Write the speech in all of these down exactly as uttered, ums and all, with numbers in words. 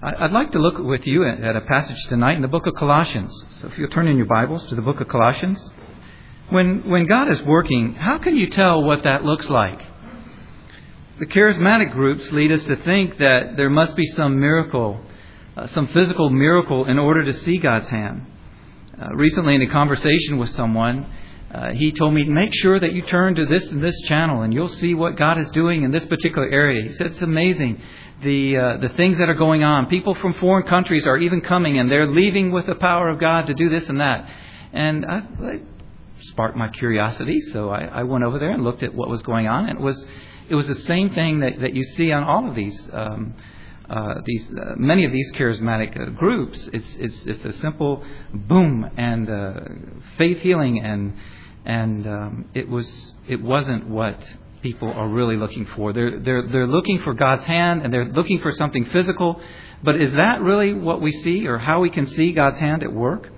I'd like to look with you at a passage tonight in the book of Colossians. So if you'll turn in your Bibles to the book of Colossians. When, when God is working, how can you tell what that looks like? The charismatic groups lead us to think that there must be some miracle, uh, some physical miracle in order to see God's hand. Uh, recently in a conversation with someone, uh, he told me, make sure that you turn to this and this channel and you'll see what God is doing in this particular area. He said, it's amazing. The uh, the things that are going on. People from foreign countries are even coming and they're leaving with the power of God to do this and that. And I, I sparked my curiosity, so I, I went over there and looked at what was going on. And it was it was the same thing that, that you see on all of these um, uh, these uh, many of these charismatic uh, groups. It's it's it's a simple boom and uh, faith healing, and and um, it was it wasn't what people are really looking for. They're they're they're looking for God's hand, and they're looking for something physical. But is that really what we see, or how we can see God's hand at work?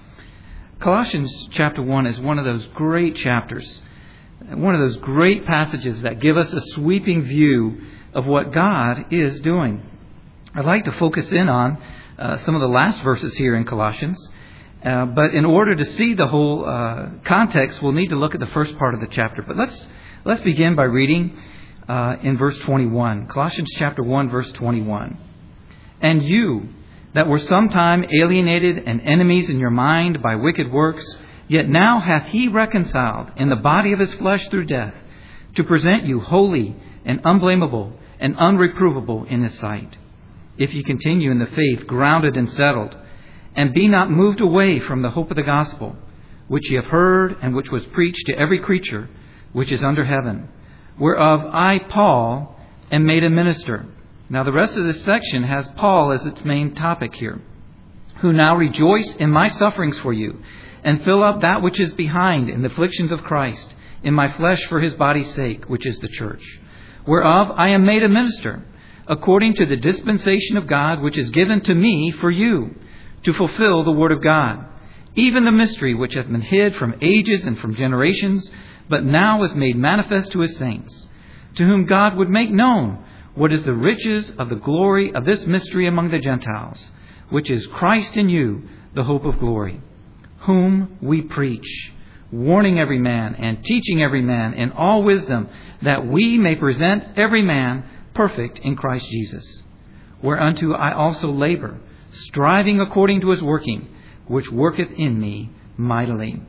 Colossians chapter one is one of those great chapters, one of those great passages that give us a sweeping view of what God is doing. I'd like to focus in on uh, some of the last verses here in Colossians. Uh, but in order to see the whole uh, context, we'll need to look at the first part of the chapter. But let's Let's begin by reading uh, in verse twenty-one. Colossians chapter one, verse twenty-one. And you that were sometime alienated and enemies in your mind by wicked works, yet now hath he reconciled in the body of his flesh through death, to present you holy and unblameable and unreprovable in his sight. If ye continue in the faith, grounded and settled, and be not moved away from the hope of the gospel, which ye have heard, and which was preached to every creature which is under heaven, whereof I, Paul, am made a minister. Now the rest of this section has Paul as its main topic here. Who now rejoice in my sufferings for you, and fill up that which is behind in the afflictions of Christ, in my flesh for his body's sake, which is the church. Whereof I am made a minister, according to the dispensation of God, which is given to me for you, to fulfill the word of God, even the mystery which hath been hid from ages and from generations, but now is made manifest to his saints, to whom God would make known what is the riches of the glory of this mystery among the Gentiles, which is Christ in you, the hope of glory, whom we preach, warning every man and teaching every man in all wisdom, that we may present every man perfect in Christ Jesus. Whereunto I also labor, striving according to his working, which worketh in me mightily.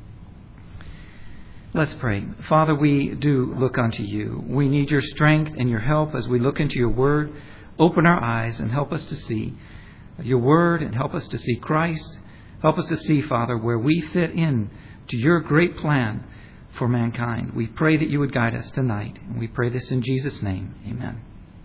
Let's pray. Father, we do look unto you. We need your strength and your help as we look into your word. Open our eyes and help us to see your word, and help us to see Christ. Help us to see, Father, where we fit in to your great plan for mankind. We pray that you would guide us tonight. And we pray this in Jesus' name. Amen.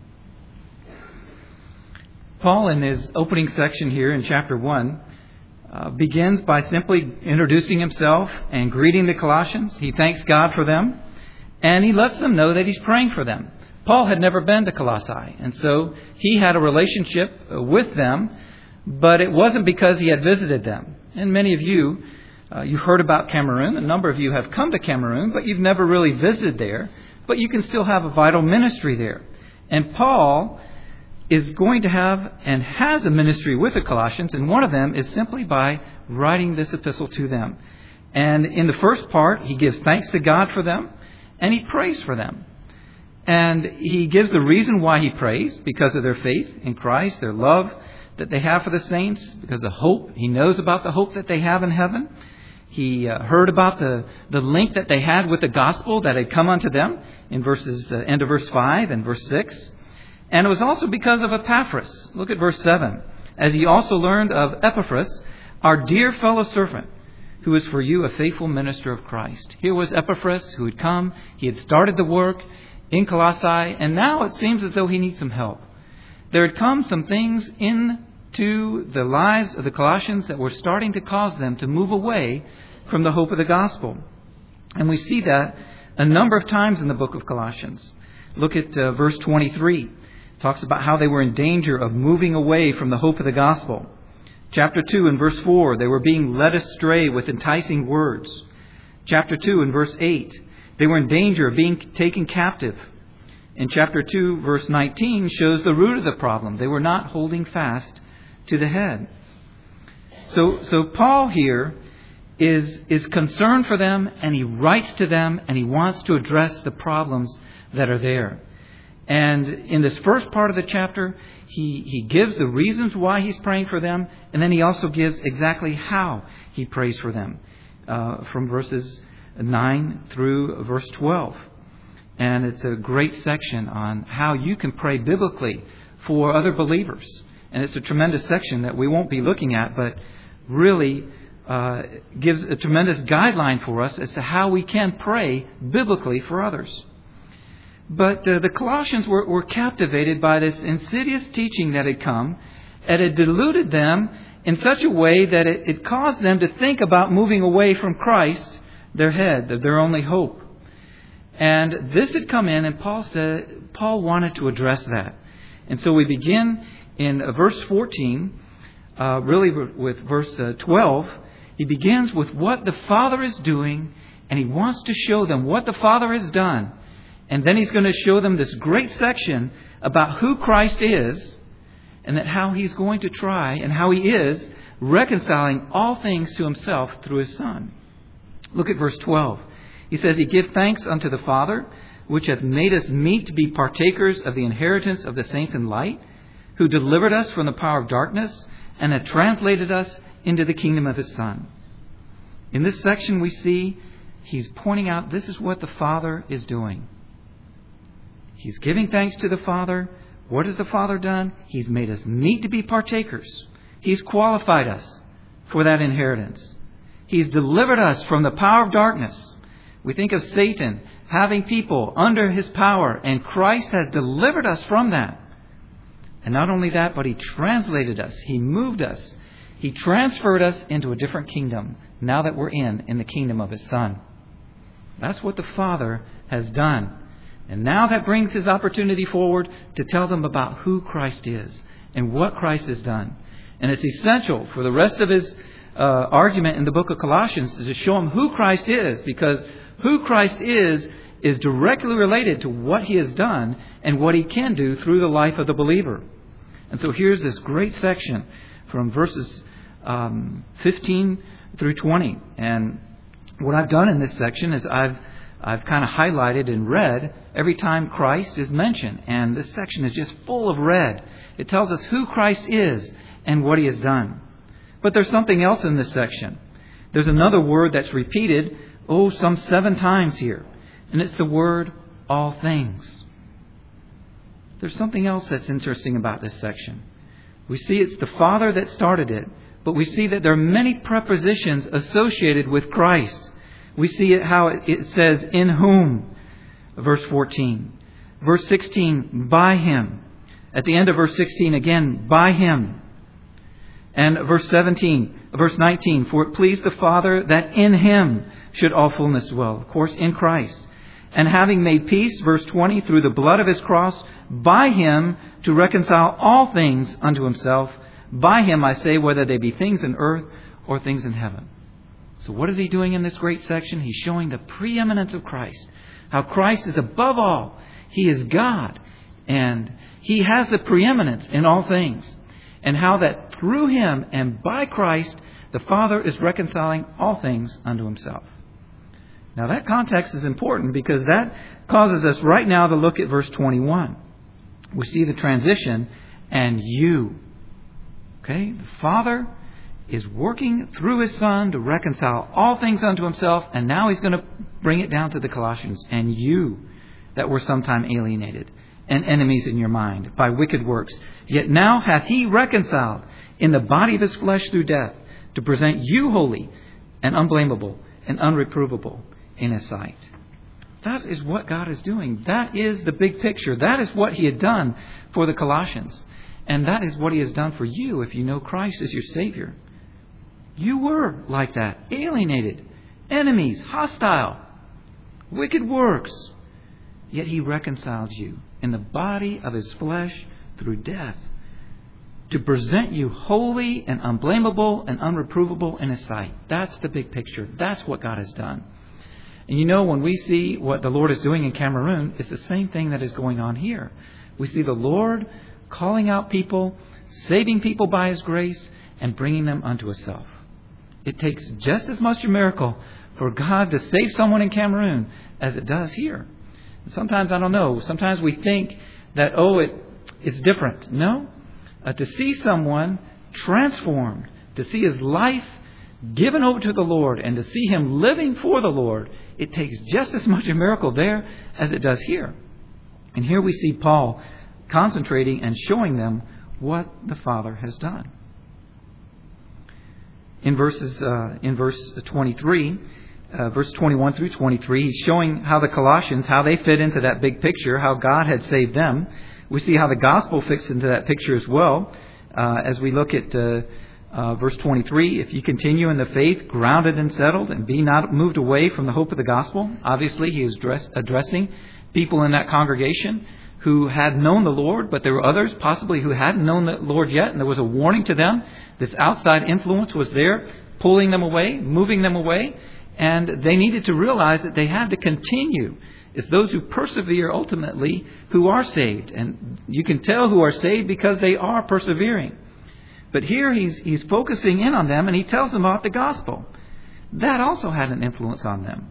Paul, in his opening section here in chapter one, Uh, begins by simply introducing himself and greeting the Colossians. He thanks God for them, and he lets them know that he's praying for them. Paul had never been to Colossae, and so he had a relationship with them, but it wasn't because he had visited them. And many of you, uh, you heard about Cameroon. A number of you have come to Cameroon, but you've never really visited there. But you can still have a vital ministry there. And Paul is going to have and has a ministry with the Colossians, and one of them is simply by writing this epistle to them. And in the first part, he gives thanks to God for them, and he prays for them. And he gives the reason why he prays, because of their faith in Christ, their love that they have for the saints, because the hope, he knows about the hope that they have in heaven. He uh, heard about the, the link that they had with the gospel that had come unto them in verses uh, end of verse five and verse six. And it was also because of Epaphras. Look at verse seven. As ye also learned of Epaphras, our dear fellow servant, who is for you a faithful minister of Christ. Here was Epaphras who had come. He had started the work in Colossae, and now it seems as though he needs some help. There had come some things into the lives of the Colossians that were starting to cause them to move away from the hope of the gospel. And we see that a number of times in the book of Colossians. Look at uh, verse twenty-three. Talks about how they were in danger of moving away from the hope of the gospel. Chapter two and verse four, they were being led astray with enticing words. Chapter two and verse eight, they were in danger of being taken captive. in chapter two, verse nineteen, shows the root of the problem. They were not holding fast to the head. So, so Paul here is, is concerned for them, and he writes to them, and he wants to address the problems that are there. And in this first part of the chapter, he, he gives the reasons why he's praying for them, and then he also gives exactly how he prays for them, uh, from verses nine through verse twelve. And it's a great section on how you can pray biblically for other believers. And it's a tremendous section that we won't be looking at, but really uh, gives a tremendous guideline for us as to how we can pray biblically for others. But uh, the Colossians were, were captivated by this insidious teaching that had come, and it deluded them in such a way that it, it caused them to think about moving away from Christ, their head, their only hope. And this had come in, and Paul said Paul wanted to address that. And so we begin in uh, verse fourteen, uh, really with verse uh, twelve. He begins with what the Father is doing, and he wants to show them what the Father has done. And then he's going to show them this great section about who Christ is, and that how he's going to try, and how he is reconciling all things to himself through his Son. Look at verse twelve. He says, He give thanks unto the Father, which hath made us meet to be partakers of the inheritance of the saints in light, who delivered us from the power of darkness, and hath translated us into the kingdom of His Son. In this section we see he's pointing out this is what the Father is doing. He's giving thanks to the Father. What has the Father done? He's made us meet to be partakers. He's qualified us for that inheritance. He's delivered us from the power of darkness. We think of Satan having people under his power, and Christ has delivered us from that. And not only that, but He translated us. He moved us. He transferred us into a different kingdom now that we're in, in the kingdom of His Son. That's what the Father has done. And now that brings His opportunity forward to tell them about who Christ is and what Christ has done. And it's essential for the rest of His uh, argument in the book of Colossians to show them who Christ is, because who Christ is is directly related to what He has done and what He can do through the life of the believer. And so here's this great section from verses um, fifteen through twenty. And what I've done in this section is I've I've kind of highlighted in red every time Christ is mentioned. And this section is just full of red. It tells us who Christ is and what He has done. But there's something else in this section. There's another word that's repeated, oh, some seven times here. And it's the word all things. There's something else that's interesting about this section. We see it's the Father that started it, but we see that there are many prepositions associated with Christ. We see it how it says, in whom, verse fourteen. Verse sixteen, by Him. At the end of verse sixteen, again, by Him. And verse seventeen, verse nineteen, for it pleased the Father that in Him should all fullness dwell. Of course, in Christ. And having made peace, verse twenty, through the blood of His cross, by Him to reconcile all things unto Himself. By Him, I say, whether they be things in earth or things in heaven. So what is He doing in this great section? He's showing the preeminence of Christ. How Christ is above all. He is God. And He has the preeminence in all things. And how that through Him and by Christ, the Father is reconciling all things unto Himself. Now that context is important because that causes us right now to look at verse twenty-one. We see the transition, and you. Okay? The Father is working through His Son to reconcile all things unto Himself, and now He's going to bring it down to the Colossians. And you that were sometime alienated and enemies in your mind by wicked works, yet now hath He reconciled in the body of His flesh through death, to present you holy and unblameable and unreprovable in His sight. That is what God is doing. That is the big picture. That is what He had done for the Colossians. And that is what He has done for you if you know Christ as your Savior. You were like that. Alienated. Enemies. Hostile. Wicked works. Yet He reconciled you in the body of His flesh through death, to present you holy and unblameable and unreprovable in His sight. That's the big picture. That's what God has done. And you know, when we see what the Lord is doing in Cameroon, it's the same thing that is going on here. We see the Lord calling out people, saving people by His grace, and bringing them unto Himself. It takes just as much a miracle for God to save someone in Cameroon as it does here. And sometimes, I don't know, sometimes we think that, oh, it it's different. No. Uh, to see someone transformed, to see his life given over to the Lord, and to see him living for the Lord, it takes just as much a miracle there as it does here. And here we see Paul concentrating and showing them what the Father has done. In verses uh, in verse twenty-three, uh, verse twenty-one through twenty-three, he's showing how the Colossians, how they fit into that big picture, how God had saved them. We see how the gospel fits into that picture as well. Uh, as we look at uh, uh, verse twenty-three, if you continue in the faith, grounded and settled, and be not moved away from the hope of the gospel. Obviously, he is dress, addressing people in that congregation who had known the Lord, but there were others possibly who hadn't known the Lord yet, and there was a warning to them. This outside influence was there, pulling them away, moving them away, and they needed to realize that they had to continue. It's those who persevere ultimately who are saved, and you can tell who are saved because they are persevering. But here he's he's focusing in on them, and he tells them about the gospel. That also had an influence on them.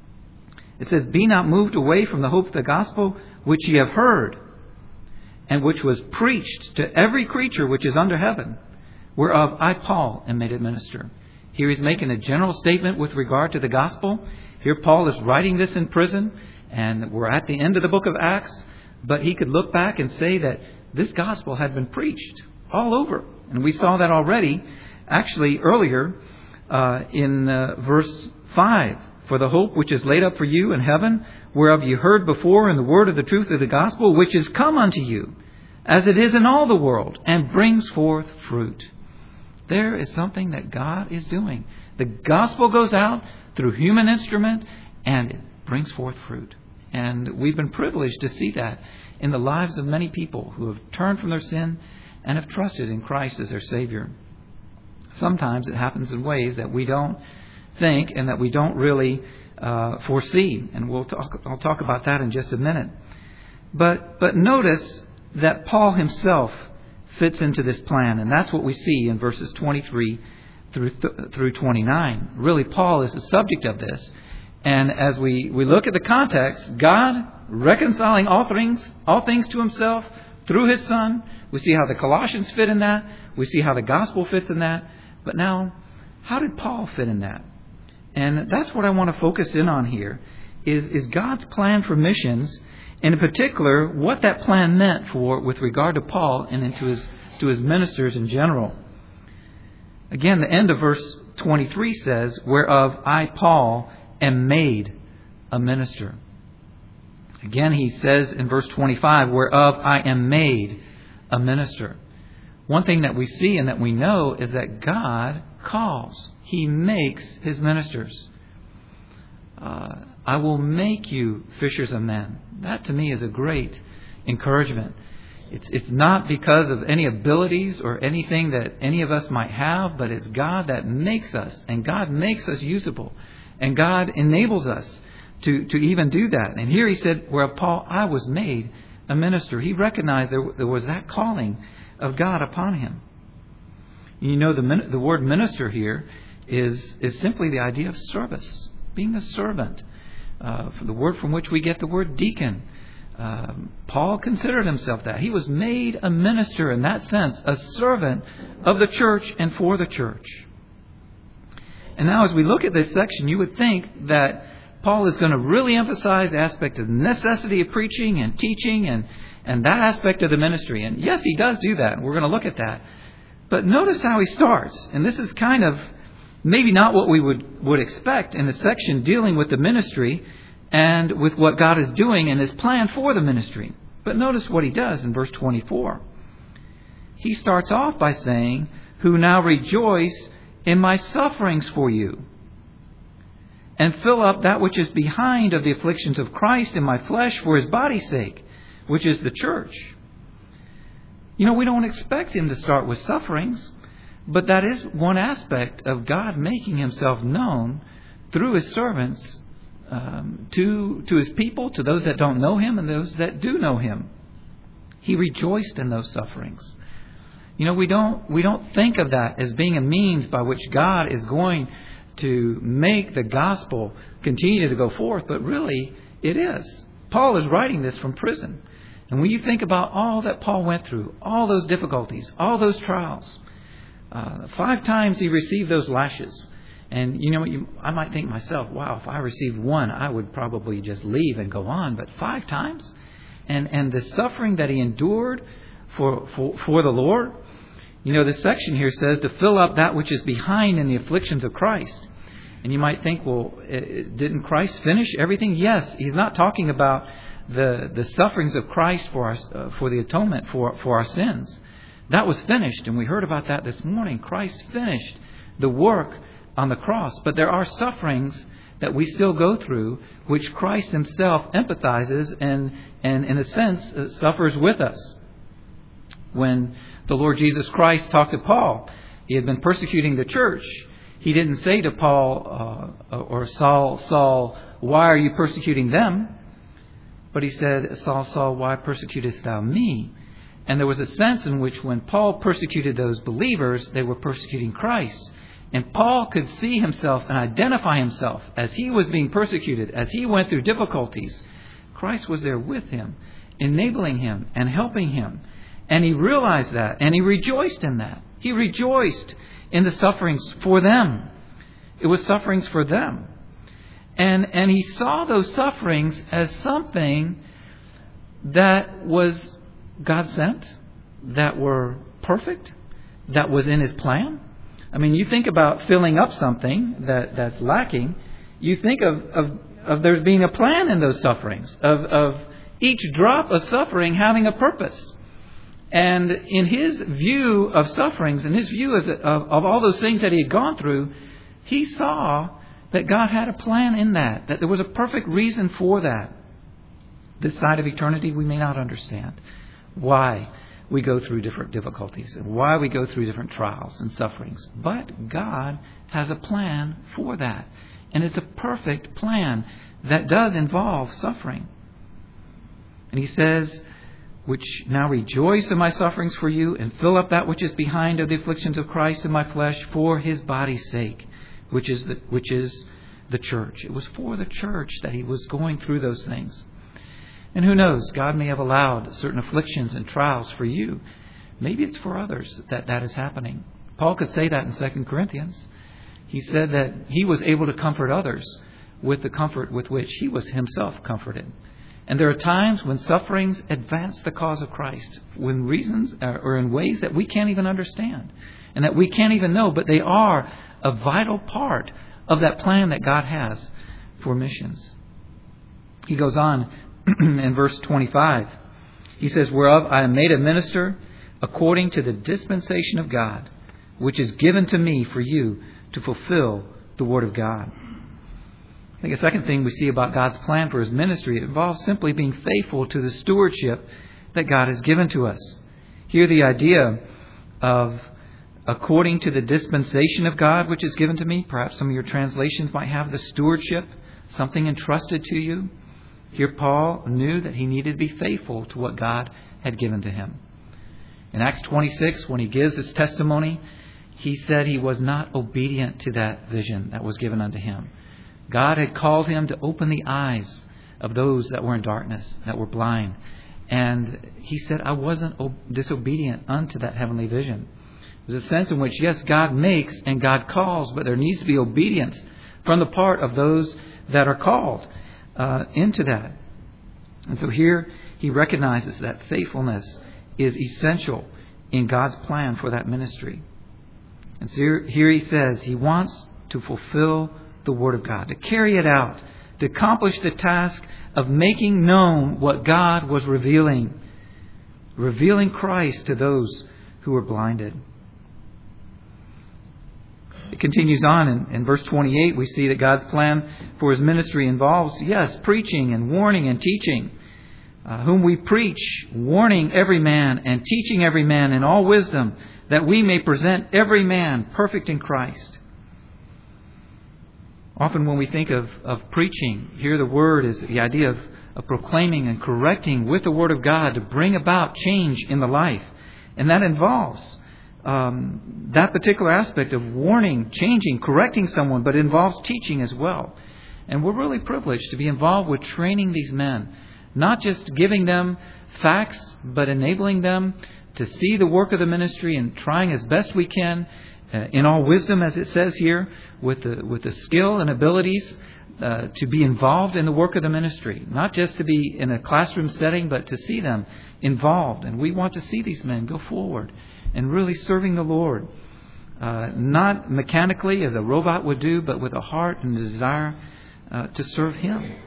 It says, "Be not moved away from the hope of the gospel, which ye have heard, and which was preached to every creature which is under heaven, whereof I, Paul, am made a minister." Here he's making a general statement with regard to the gospel. Here Paul is writing this in prison, and we're at the end of the book of Acts, but he could look back and say that this gospel had been preached all over. And we saw that already, actually earlier uh, in uh, verse five. "For the hope which is laid up for you in heaven, whereof you heard before in the word of the truth of the gospel, which is come unto you, as it is in all the world, and brings forth fruit." There is something that God is doing. The gospel goes out through human instrument, and it brings forth fruit. And we've been privileged to see that in the lives of many people who have turned from their sin and have trusted in Christ as their Savior. Sometimes it happens in ways that we don't think and that we don't really uh, foresee. And we'll talk, I'll talk about that in just a minute. But, but notice that Paul himself fits into this plan. And that's what we see in verses twenty-three through, th- through twenty-nine. Really, Paul is the subject of this. And as we, we look at the context, God reconciling all things, all things to himself through his Son. We see how the Colossians fit in that. We see how the gospel fits in that. But now, how did Paul fit in that? And that's what I want to focus in on here, is, is God's plan for missions, and in particular, what that plan meant for with regard to Paul and into his, to his ministers in general. Again, the end of verse twenty-three says, "Whereof I, Paul, am made a minister." Again, he says in verse twenty-five, "Whereof I am made a minister." One thing that we see and that we know is that God calls. He makes his ministers. Uh, I will make you fishers of men. That to me is a great encouragement. It's, it's not because of any abilities or anything that any of us might have, but it's God that makes us, and God makes us usable, and God enables us to, to even do that. And here he said, "Where Paul, I was made a minister." He recognized there, there was that calling of God upon him. You know, the the word minister here is is simply the idea of service, being a servant. Uh, the word from which we get the word deacon. Um, Paul considered himself that. He was made a minister in that sense, a servant of the church and for the church. And now as we look at this section, you would think that Paul is going to really emphasize the aspect of the necessity of preaching and teaching and, and that aspect of the ministry. And yes, he does do that. We're going to look at that. But notice how he starts. And this is kind of maybe not what we would, would expect in the section dealing with the ministry and with what God is doing in his plan for the ministry. But notice what he does in verse twenty-four. He starts off by saying, "Who now rejoice in my sufferings for you, and fill up that which is behind of the afflictions of Christ in my flesh for his body's sake, which is the church." You know, we don't expect him to start with sufferings, but that is one aspect of God making himself known through his servants um, to, to His people, to those that don't know Him and those that do know Him. He rejoiced in those sufferings. You know, we don't we don't think of that as being a means by which God is going to make the gospel continue to go forth, but really it is. Paul is writing this from prison. And when you think about all that Paul went through, all those difficulties, all those trials, uh, five times he received those lashes. And you know what? You, I might think myself, wow, if I received one, I would probably just leave and go on. But five times? And and the suffering that he endured for, for, for the Lord. You know, this section here says to fill up that which is behind in the afflictions of Christ. And you might think, well, didn't Christ finish everything? Yes, He's not talking about the the sufferings of Christ for our, uh, for the atonement for, for our sins. That was finished, and we heard about that this morning. Christ finished the work on the cross. But there are sufferings that we still go through, which Christ Himself empathizes and, and in a sense, uh, suffers with us. When the Lord Jesus Christ talked to Paul, He had been persecuting the church. He didn't say to Paul uh, or Saul, Saul, why are you persecuting them? But He said, Saul, Saul, why persecutest thou me? And there was a sense in which when Paul persecuted those believers, they were persecuting Christ. And Paul could see himself and identify himself as he was being persecuted, as he went through difficulties. Christ was there with him, enabling him and helping him. And he realized that, and he rejoiced in that. He rejoiced in the sufferings for them. It was sufferings for them. And, and he saw those sufferings as something that was God sent, that were perfect, that was in His plan. I mean, you think about filling up something that, that's lacking. You think of, of, of there being a plan in those sufferings, of, of each drop of suffering having a purpose. And in His view of sufferings, in His view as a, of, of all those things that He had gone through, He saw that God had a plan in that, that there was a perfect reason for that. This side of eternity, we may not understand why we go through different difficulties and why we go through different trials and sufferings. But God has a plan for that. And it's a perfect plan that does involve suffering. And He says, which now rejoice in my sufferings for you and fill up that which is behind of the afflictions of Christ in my flesh for His body's sake, which is the, which is the church. It was for the church that He was going through those things. And who knows, God may have allowed certain afflictions and trials for you. Maybe it's for others that that is happening. Paul could say that in Second Corinthians. He said that he was able to comfort others with the comfort with which he was himself comforted. And there are times when sufferings advance the cause of Christ, when reasons or in ways that we can't even understand and that we can't even know, but they are a vital part of that plan that God has for missions. He goes on in verse twenty-five. He says, whereof I am made a minister according to the dispensation of God, which is given to me for you to fulfill the word of God. I think a second thing we see about God's plan for His ministry, it involves simply being faithful to the stewardship that God has given to us. Here the idea of according to the dispensation of God, which is given to me. Perhaps some of your translations might have the stewardship, something entrusted to you. Here Paul knew that he needed to be faithful to what God had given to him. In Acts twenty-six, when he gives his testimony, he said he was not obedient to that vision that was given unto him. God had called him to open the eyes of those that were in darkness, that were blind. And he said, I wasn't disobedient unto that heavenly vision. There's a sense in which, yes, God makes and God calls, but there needs to be obedience from the part of those that are called uh, into that. And so here he recognizes that faithfulness is essential in God's plan for that ministry. And so here, here he says he wants to fulfill the Word of God, to carry it out, to accomplish the task of making known what God was revealing, revealing Christ to those who were blinded. It continues on in, in verse twenty-eight. We see that God's plan for His ministry involves, yes, preaching and warning and teaching, uh, whom we preach, warning every man and teaching every man in all wisdom, that we may present every man perfect in Christ. Often when we think of, of preaching, here the word is the idea of, of proclaiming and correcting with the Word of God to bring about change in the life. And that involves um, that particular aspect of warning, changing, correcting someone, but it involves teaching as well. And we're really privileged to be involved with training these men, not just giving them facts, but enabling them to see the work of the ministry and trying as best we can, uh, in all wisdom, as it says here, with the with the skill and abilities uh, to be involved in the work of the ministry. Not just to be in a classroom setting, but to see them involved. And we want to see these men go forward and really serving the Lord. Uh, not mechanically as a robot would do, but with a heart and a desire uh, to serve Him.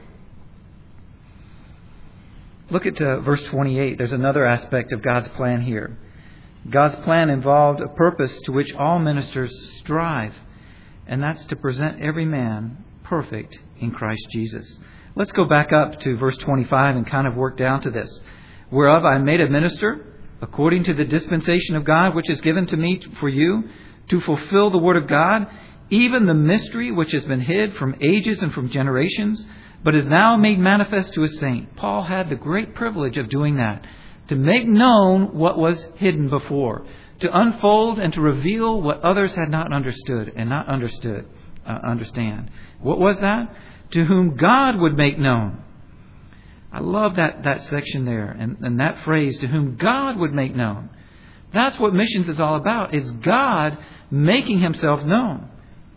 Look at uh, verse twenty-eight. There's another aspect of God's plan here. God's plan involved a purpose to which all ministers strive, and that's to present every man perfect in Christ Jesus. Let's go back up to verse twenty-five and kind of work down to this. Whereof I am made a minister, according to the dispensation of God, which is given to me for you, to fulfill the word of God, even the mystery which has been hid from ages and from generations, but is now made manifest to a saint. Paul had the great privilege of doing that, to make known what was hidden before, to unfold and to reveal what others had not understood and not understood, uh, understand. What was that? To whom God would make known. I love that, that section there and, and that phrase, to whom God would make known. That's what missions is all about. It's God making Himself known.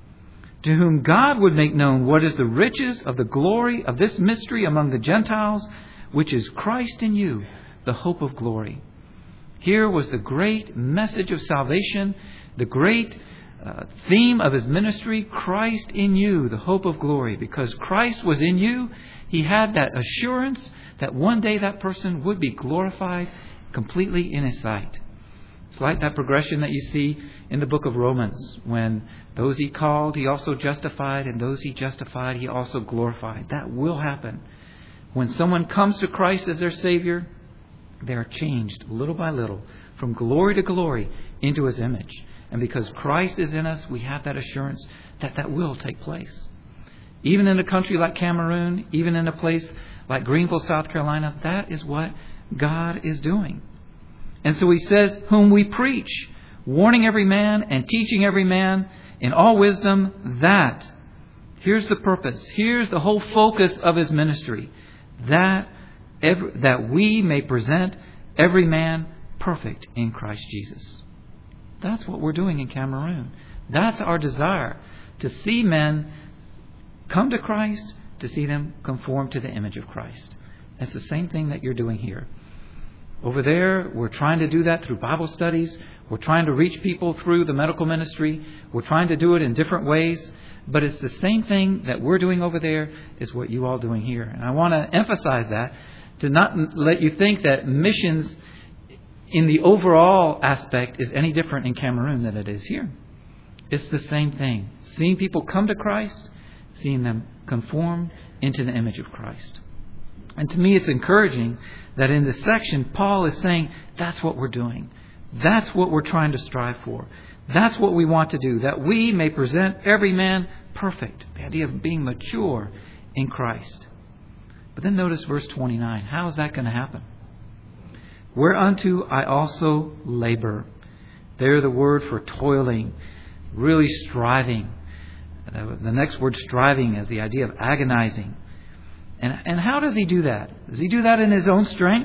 To whom God would make known what is the riches of the glory of this mystery among the Gentiles, which is Christ in you, the hope of glory. Here was the great message of salvation, the great uh, theme of His ministry, Christ in you, the hope of glory. Because Christ was in you, He had that assurance that one day that person would be glorified completely in His sight. It's like that progression that you see in the book of Romans, when those He called, He also justified, and those He justified, He also glorified. That will happen. When someone comes to Christ as their Savior, they are changed little by little from glory to glory into His image. And because Christ is in us, we have that assurance that that will take place. Even in a country like Cameroon, even in a place like Greenville, South Carolina, that is what God is doing. And so He says, whom we preach, warning every man and teaching every man in all wisdom, that, here's the purpose, here's the whole focus of His ministry, that every, that we may present every man perfect in Christ Jesus. That's what we're doing in Cameroon. That's our desire, to see men come to Christ, to see them conform to the image of Christ. It's the same thing that you're doing here. Over there, we're trying to do that through Bible studies. We're trying to reach people through the medical ministry. We're trying to do it in different ways. But it's the same thing that we're doing over there is what you all doing here. And I want to emphasize that, to not let you think that missions in the overall aspect is any different in Cameroon than it is here. It's the same thing. Seeing people come to Christ, seeing them conform into the image of Christ. And to me, it's encouraging that in this section, Paul is saying that's what we're doing. That's what we're trying to strive for. That's what we want to do, that we may present every man perfect. The idea of being mature in Christ. But then notice verse twenty-nine. How is that going to happen? Whereunto I also labor. There the word for toiling, really striving. The next word, striving, is the idea of agonizing. And, and how does he do that? Does he do that in his own strength?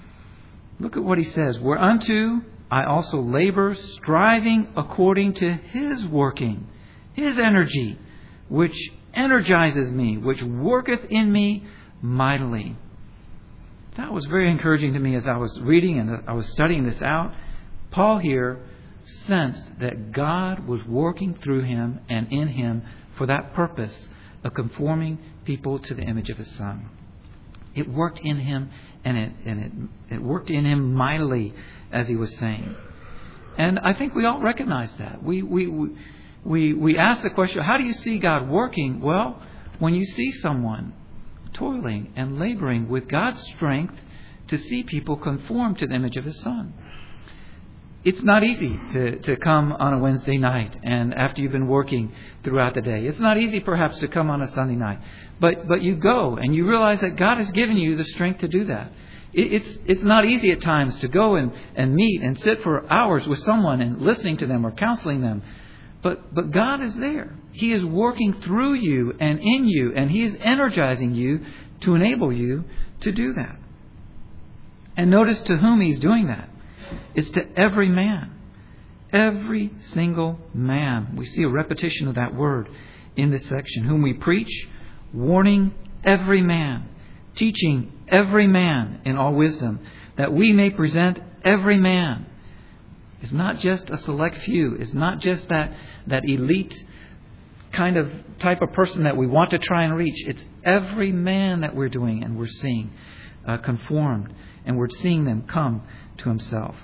Look at what he says. Whereunto I also labor, striving according to His working, His energy, which energizes me, which worketh in me mightily. That was very encouraging to me as I was reading and I was studying this out. Paul here sensed that God was working through him and in him for that purpose of conforming people to the image of His Son. It worked in him, and it and it, it worked in him mightily, as he was saying. And I think we all recognize that. We we we we, we ask the question, how do you see God working? Well, when you see someone toiling and laboring with God's strength to see people conform to the image of His Son. It's not easy to, to come on a Wednesday night and after you've been working throughout the day. It's not easy perhaps to come on a Sunday night. But but you go and you realize that God has given you the strength to do that. It, it's it's not easy at times to go and, and meet and sit for hours with someone and listening to them or counseling them. But but God is there. He is working through you and in you, and He is energizing you to enable you to do that. And notice to whom He's doing that. It's to every man. Every single man. We see a repetition of that word in this section. Whom we preach, warning every man, teaching every man in all wisdom, that we may present every man. It's not just a select few. It's not just that, that elite kind of type of person that we want to try and reach. It's every man that we're doing and we're seeing uh, conformed. And we're seeing them come to Himself.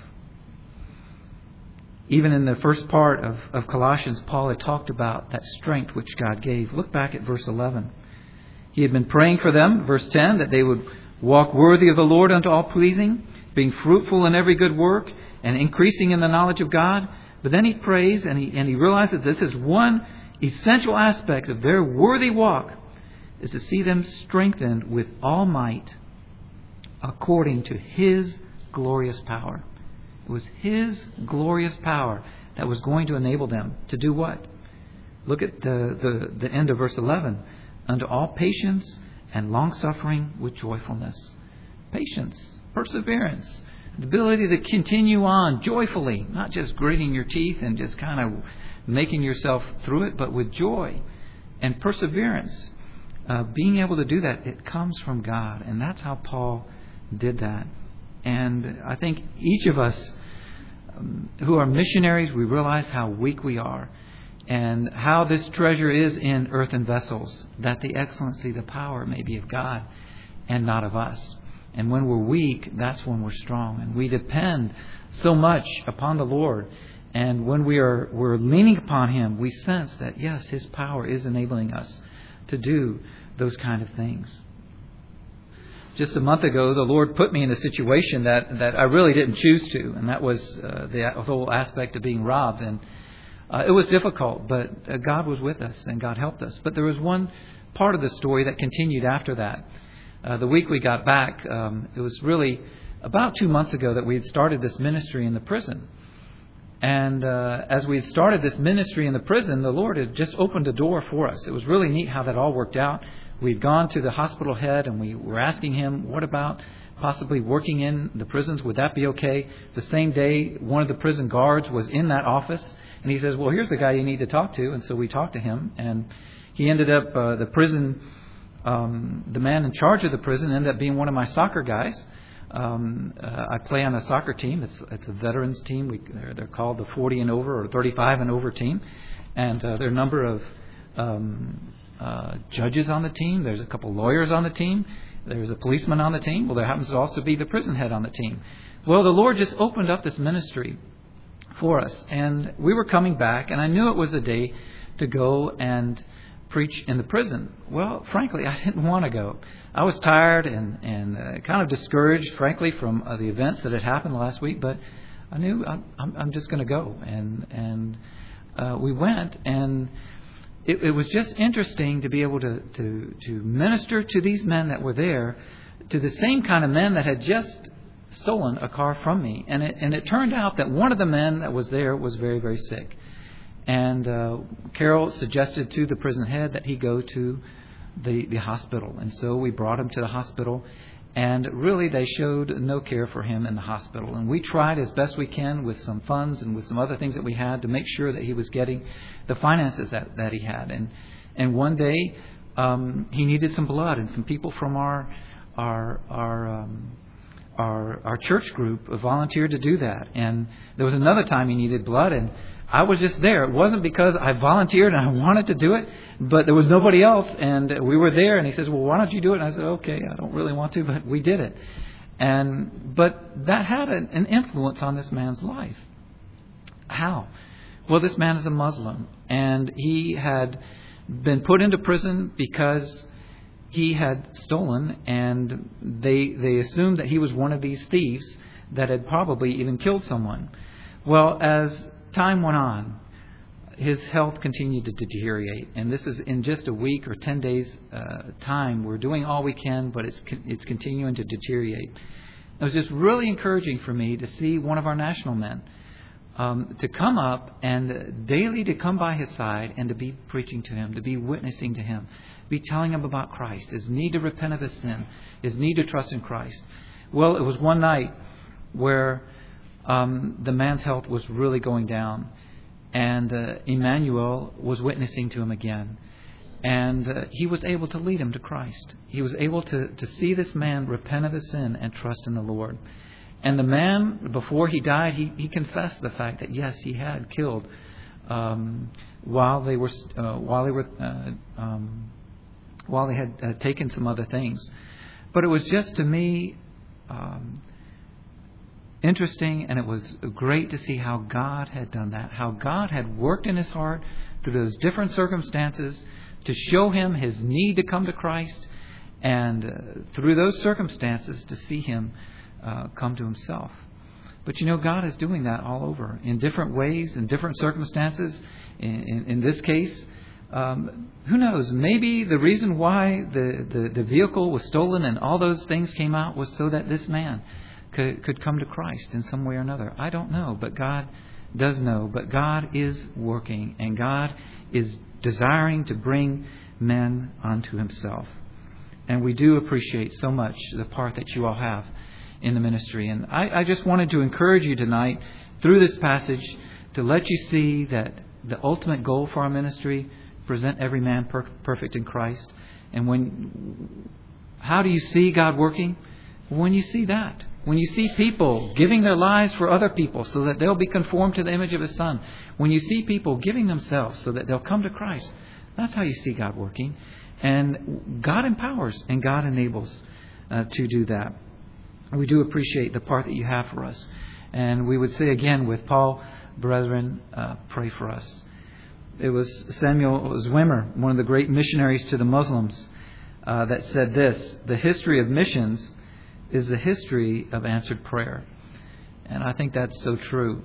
Even in the first part of, of Colossians, Paul had talked about that strength which God gave. Look back at verse eleven. He had been praying for them, verse ten, that they would walk worthy of the Lord unto all pleasing, being fruitful in every good work, and increasing in the knowledge of God. But then he prays and he, and he realizes this is one essential aspect of their worthy walk, is to see them strengthened with all might, according to His glorious power. It was His glorious power that was going to enable them to do what? Look at the, the, the end of verse eleven. Unto all patience and long-suffering with joyfulness. Patience, perseverance, the ability to continue on joyfully, not just gritting your teeth and just kind of making yourself through it, but with joy and perseverance. Uh, being able to do that, it comes from God. And that's how Paul did that. And I think each of us um, who are missionaries, we realize how weak we are and how this treasure is in earthen vessels, that the excellency, the power may be of God and not of us. And when we're weak, that's when we're strong. And we depend so much upon the Lord. And when we are we're leaning upon Him, we sense that, yes, His power is enabling us to do those kind of things. Just a month ago, the Lord put me in a situation that, that I really didn't choose to, and that was uh, the whole aspect of being robbed. And uh, it was difficult, but uh, God was with us and God helped us. But there was one part of the story that continued after that. Uh, the week we got back, um, it was really about two months ago that we had started this ministry in the prison. And uh, as we had started this ministry in the prison, the Lord had just opened a door for us. It was really neat how that all worked out. We'd gone to the hospital head and we were asking him, what about possibly working in the prisons? Would that be okay? The same day, one of the prison guards was in that office. And he says, well, here's the guy you need to talk to. And so we talked to him. And he ended up, uh, the prison, um, the man in charge of the prison ended up being one of my soccer guys. Um, uh, I play on a soccer team. It's it's a veterans team. We, they're, they're called the forty and over or thirty-five and over team. And uh, there are a number of um, uh, judges on the team. There's a couple lawyers on the team. There's a policeman on the team. Well, there happens to also be the prison head on the team. Well, the Lord just opened up this ministry for us. And we were coming back, and I knew it was a day to go and preach in the prison. Well, frankly, I didn't want to go. I was tired and, and uh, kind of discouraged, frankly, from uh, the events that had happened last week. But I knew I'm, I'm just going to go. And and uh, we went, and it, it was just interesting to be able to, to, to minister to these men that were there, to the same kind of men that had just stolen a car from me. And it, and it turned out that one of the men that was there was very, very sick. And uh, Carol suggested to the prison head that he go to the, the hospital. And so we brought him to the hospital. And really they showed no care for him in the hospital. And we tried as best we can with some funds and with some other things that we had to make sure that he was getting the finances that, that he had. And and one day um, he needed some blood. And some people from our our our um, our, our church group volunteered to do that. And there was another time he needed blood, and I was just there. It wasn't because I volunteered and I wanted to do it, but there was nobody else, and we were there. And he says, well, why don't you do it? And I said, okay, I don't really want to, but we did it. And but that had an, an influence on this man's life. How? Well, this man is a Muslim, and he had been put into prison because he had stolen, and they they assumed that he was one of these thieves that had probably even killed someone. Well, as time went on, his health continued to deteriorate, and this is in just a week or ten days uh, time. We're doing all we can, but it's it's continuing to deteriorate. It was just really encouraging for me to see one of our national men um, to come up and daily to come by his side and to be preaching to him, to be witnessing to him, be telling him about Christ, his need to repent of his sin, his need to trust in Christ. Well, it was one night where um, the man's health was really going down. And uh, Emmanuel was witnessing to him again. And uh, he was able to lead him to Christ. He was able to, to see this man repent of his sin and trust in the Lord. And the man, before he died, he, he confessed the fact that, yes, he had killed um, while they were uh, while they were uh, um, while they had uh, taken some other things. But it was just, to me, um, interesting, and it was great to see how God had done that, how God had worked in his heart through those different circumstances to show him his need to come to Christ, and uh, through those circumstances to see him uh, come to himself. But you know, God is doing that all over in different ways, in different circumstances. In, in, in this case, um, who knows, maybe the reason why the, the, the vehicle was stolen and all those things came out was so that this man Could, could come to Christ in some way or another. I don't know, but God does know. But God is working, and God is desiring to bring men unto himself. And we do appreciate so much the part that you all have in the ministry. And I, I just wanted to encourage you tonight through this passage to let you see that the ultimate goal for our ministry, present every man per- perfect in Christ. And when, how do you see God working? When you see that. When you see people giving their lives for other people so that they'll be conformed to the image of His Son. When you see people giving themselves so that they'll come to Christ. That's how you see God working. And God empowers and God enables uh, to do that. We do appreciate the part that you have for us. And we would say again with Paul, brethren, uh, pray for us. It was Samuel Zwimmer, one of the great missionaries to the Muslims, uh, that said this: the history of missions is the history of answered prayer. And I think that's so true.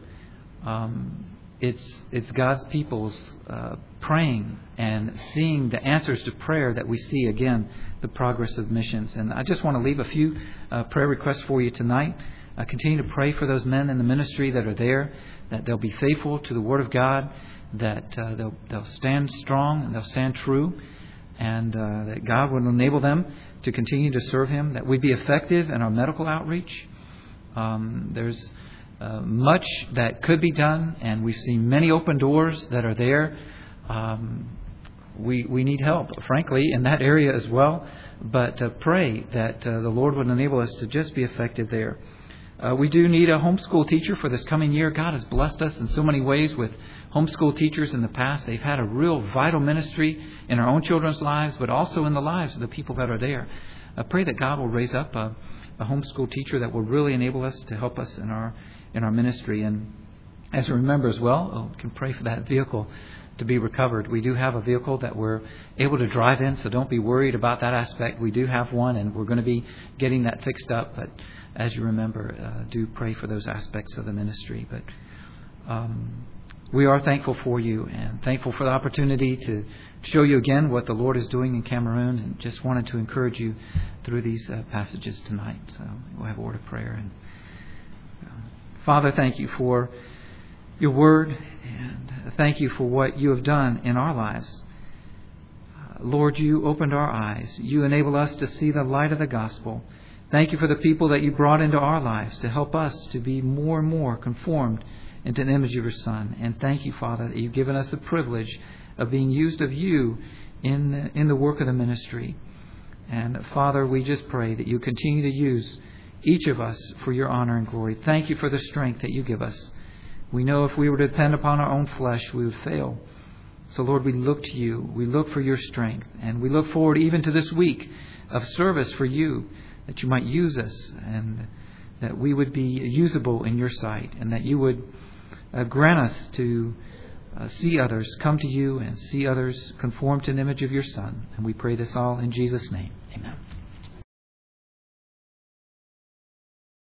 Um, it's it's God's people's uh, praying and seeing the answers to prayer that we see, again, the progress of missions. And I just want to leave a few uh, prayer requests for you tonight. I continue to pray for those men in the ministry that are there, that they'll be faithful to the Word of God, that uh, they'll, they'll stand strong and they'll stand true, and uh, that God will enable them to continue to serve Him, that we be effective in our medical outreach. Um, there's uh, much that could be done, and we've seen many open doors that are there. Um, we we need help, frankly, in that area as well. But uh, pray that uh, the Lord would enable us to just be effective there. Uh, we do need a homeschool teacher for this coming year. God has blessed us in so many ways with homeschool teachers in the past. They've had a real vital ministry in our own children's lives, but also in the lives of the people that are there. I pray that God will raise up a, a homeschool teacher that will really enable us to help us in our in our ministry. And as we remember as well, oh, we can pray for that vehicle to be recovered. We do have a vehicle that we're able to drive in, so don't be worried about that aspect. We do have one, and we're going to be getting that fixed up. But as you remember, uh, do pray for those aspects of the ministry. But um, we are thankful for you and thankful for the opportunity to show you again what the Lord is doing in Cameroon, and just wanted to encourage you through these uh, passages tonight. So we'll have a word of prayer. And uh, Father, thank you for your word, and thank you for what you have done in our lives. Uh, Lord, you opened our eyes. You enable us to see the light of the gospel. Thank you for the people that you brought into our lives to help us to be more and more conformed into the image of your Son. And thank you, Father, that you've given us the privilege of being used of you in the, in the work of the ministry. And Father, we just pray that you continue to use each of us for your honor and glory. Thank you for the strength that you give us. We know if we were to depend upon our own flesh, we would fail. So, Lord, we look to you. We look for your strength. And we look forward even to this week of service for you, that you might use us and that we would be usable in your sight, and that you would uh, grant us to uh, see others come to you and see others conform to the image of your Son. And we pray this all in Jesus' name. Amen.